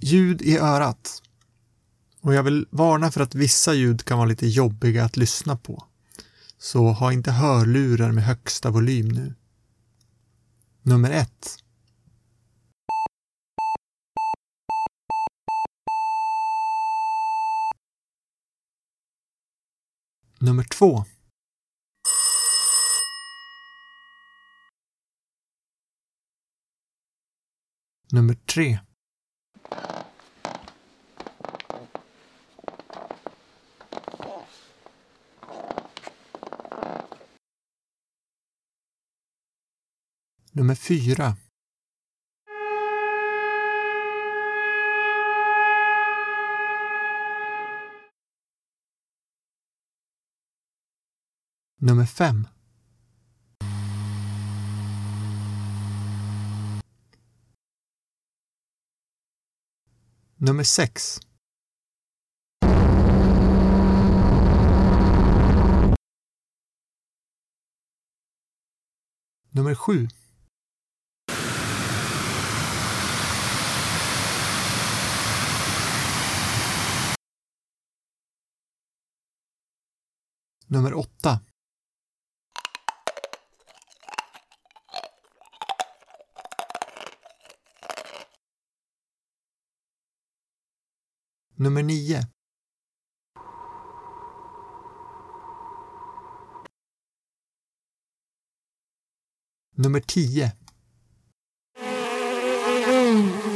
ljud i örat. Och jag vill varna för att vissa ljud kan vara lite jobbiga att lyssna på. Så ha inte hörlurar med högsta volym nu. Nummer 1. Nummer 2. Nummer 3. Nummer 4. Nummer 5. Nummer 6. Nummer 7. Nummer 8. Nummer 9. Nummer 10.